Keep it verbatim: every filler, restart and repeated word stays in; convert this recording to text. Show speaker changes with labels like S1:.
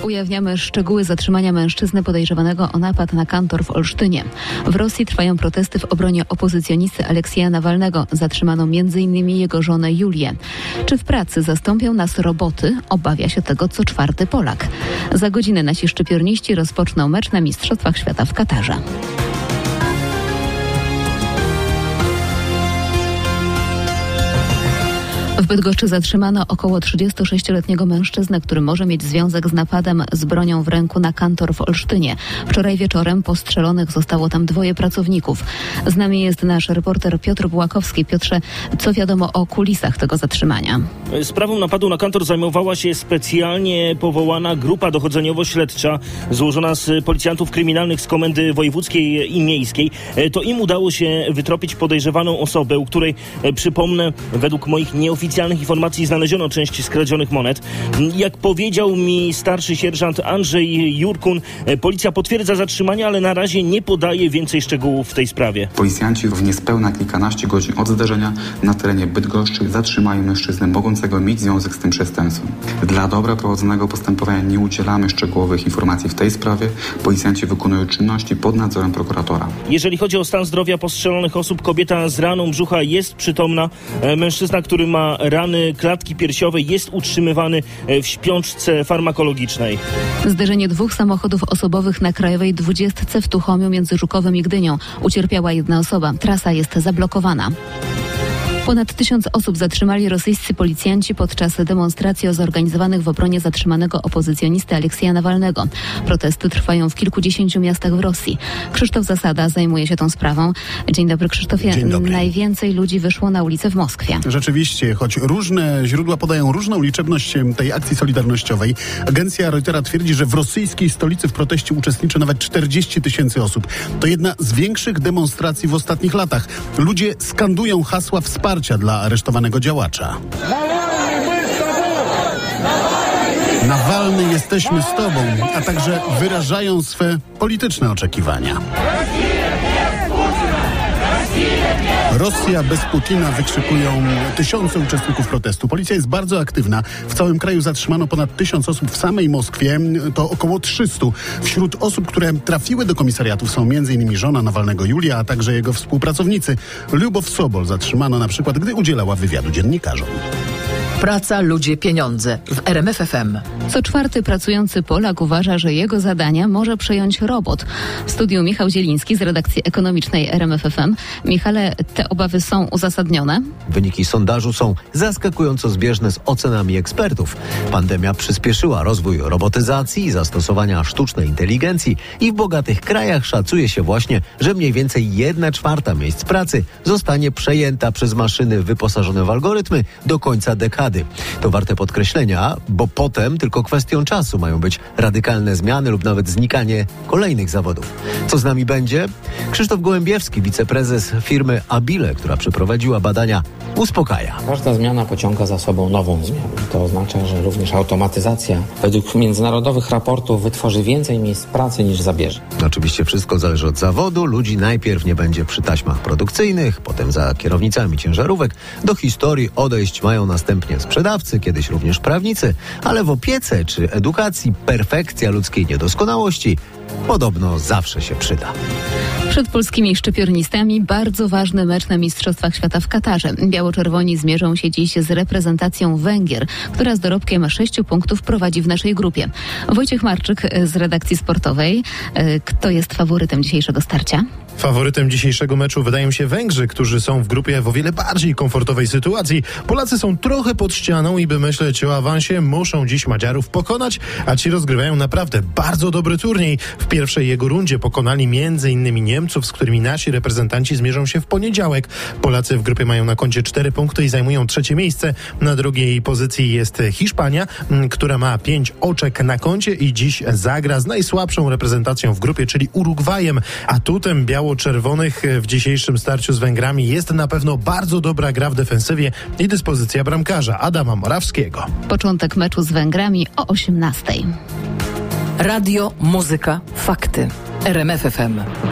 S1: Ujawniamy szczegóły zatrzymania mężczyzny podejrzewanego o napad na kantor w Olsztynie. W Rosji trwają protesty w obronie opozycjonisty Aleksieja Nawalnego. Zatrzymano m.in. jego żonę Julię. Czy w pracy zastąpią nas roboty? Obawia się tego co czwarty Polak. Za godzinę nasi szczypiorniści rozpoczną mecz na Mistrzostwach Świata w Katarze. W Bydgoszczy zatrzymano około trzydziestosześcioletniego mężczyznę, który może mieć związek z napadem z bronią w ręku na kantor w Olsztynie. Wczoraj wieczorem postrzelonych zostało tam dwoje pracowników. Z nami jest nasz reporter Piotr Bułakowski. Piotrze, co wiadomo o kulisach tego zatrzymania?
S2: Sprawą napadu na kantor zajmowała się specjalnie powołana grupa dochodzeniowo-śledcza złożona z policjantów kryminalnych z Komendy Wojewódzkiej i Miejskiej. To im udało się wytropić podejrzewaną osobę, u której, przypomnę, według moich nieoficjalnych Oficjalnych informacji znaleziono część skradzionych monet. Jak powiedział mi starszy sierżant Andrzej Jurkun, policja potwierdza zatrzymanie, ale na razie nie podaje więcej szczegółów w tej sprawie.
S3: Policjanci w niespełna kilkanaście godzin od zdarzenia na terenie Bydgoszczy zatrzymają mężczyznę mogącego mieć związek z tym przestępstwem. Dla dobra prowadzonego postępowania nie udzielamy szczegółowych informacji w tej sprawie. Policjanci wykonują czynności pod nadzorem prokuratora.
S2: Jeżeli chodzi o stan zdrowia postrzelonych osób, kobieta z raną brzucha jest przytomna. Mężczyzna, który ma rany klatki piersiowej, jest utrzymywany w śpiączce farmakologicznej.
S1: Zderzenie dwóch samochodów osobowych na Krajowej dwudziestce w Tuchomiu między Żukowem i Gdynią. Ucierpiała jedna osoba. Trasa jest zablokowana. Ponad tysiąc osób zatrzymali rosyjscy policjanci podczas demonstracji zorganizowanych w obronie zatrzymanego opozycjonisty Aleksieja Nawalnego. Protesty trwają w kilkudziesięciu miastach w Rosji. Krzysztof Zasada zajmuje się tą sprawą. Dzień dobry, Krzysztofie.
S4: Dzień dobry.
S1: Najwięcej ludzi wyszło na ulicę w Moskwie.
S4: Rzeczywiście, choć różne źródła podają różną liczebność tej akcji solidarnościowej, agencja Reutera twierdzi, że w rosyjskiej stolicy w proteście uczestniczy nawet czterdzieści tysięcy osób. To jedna z większych demonstracji w ostatnich latach. Ludzie skandują hasła wsparcia dla aresztowanego działacza. Nawalny, jesteśmy z tobą, a także wyrażają swe polityczne oczekiwania. Rosja bez Putina, wykrzykują tysiące uczestników protestu. Policja jest bardzo aktywna. W całym kraju zatrzymano ponad tysiąc osób. W samej Moskwie to około trzysta. Wśród osób, które trafiły do komisariatów są m.in. żona Nawalnego Julia, a także jego współpracownicy. Lubow Sobol zatrzymano na przykład, gdy udzielała wywiadu dziennikarzom.
S5: Praca, ludzie, pieniądze w R M F F M.
S1: Co czwarty pracujący Polak uważa, że jego zadania może przejąć robot. W studiu Michał Zieliński z redakcji ekonomicznej R M F F M. Michale, te obawy są uzasadnione?
S6: Wyniki sondażu są zaskakująco zbieżne z ocenami ekspertów. Pandemia przyspieszyła rozwój robotyzacji i zastosowania sztucznej inteligencji i w bogatych krajach szacuje się właśnie, że mniej więcej jedna czwarta miejsc pracy zostanie przejęta przez maszyny wyposażone w algorytmy do końca dekady. To warte podkreślenia, bo potem tylko kwestią czasu mają być radykalne zmiany lub nawet znikanie kolejnych zawodów. Co z nami będzie? Krzysztof Gołębiewski, wiceprezes firmy Abile, która przeprowadziła badania, uspokaja.
S7: Każda zmiana pociąga za sobą nową zmianę. To oznacza, że również automatyzacja według międzynarodowych raportów wytworzy więcej miejsc pracy niż zabierze.
S6: Oczywiście wszystko zależy od zawodu. Ludzi najpierw nie będzie przy taśmach produkcyjnych, potem za kierownicami ciężarówek. Do historii odejść mają następnie sprzedawcy, kiedyś również prawnicy, ale w opiece czy edukacji perfekcja ludzkiej niedoskonałości podobno zawsze się przyda.
S1: Przed polskimi szczypiornistami bardzo ważny mecz na Mistrzostwach Świata w Katarze. Biało-czerwoni zmierzą się dziś z reprezentacją Węgier, która z dorobkiem sześciu punktów prowadzi w naszej grupie. Wojciech Marczyk z redakcji sportowej. Kto jest faworytem dzisiejszego starcia?
S8: Faworytem dzisiejszego meczu wydają się Węgrzy, którzy są w grupie w o wiele bardziej komfortowej sytuacji. Polacy są trochę pod ścianą i by myśleć o awansie, muszą dziś Madziarów pokonać, a ci rozgrywają naprawdę bardzo dobry turniej. W pierwszej jego rundzie pokonali m.in. Niemców, z którymi nasi reprezentanci zmierzą się w poniedziałek. Polacy w grupie mają na koncie cztery punkty i zajmują trzecie miejsce. Na drugiej pozycji jest Hiszpania, która ma pięć oczek na koncie i dziś zagra z najsłabszą reprezentacją w grupie, czyli Urugwajem. Atutem biało-czerwonych w dzisiejszym starciu z Węgrami jest na pewno bardzo dobra gra w defensywie i dyspozycja bramkarza Adama Morawskiego.
S1: Początek meczu z Węgrami o osiemnastej.
S5: Radio, muzyka, fakty. R M F F M.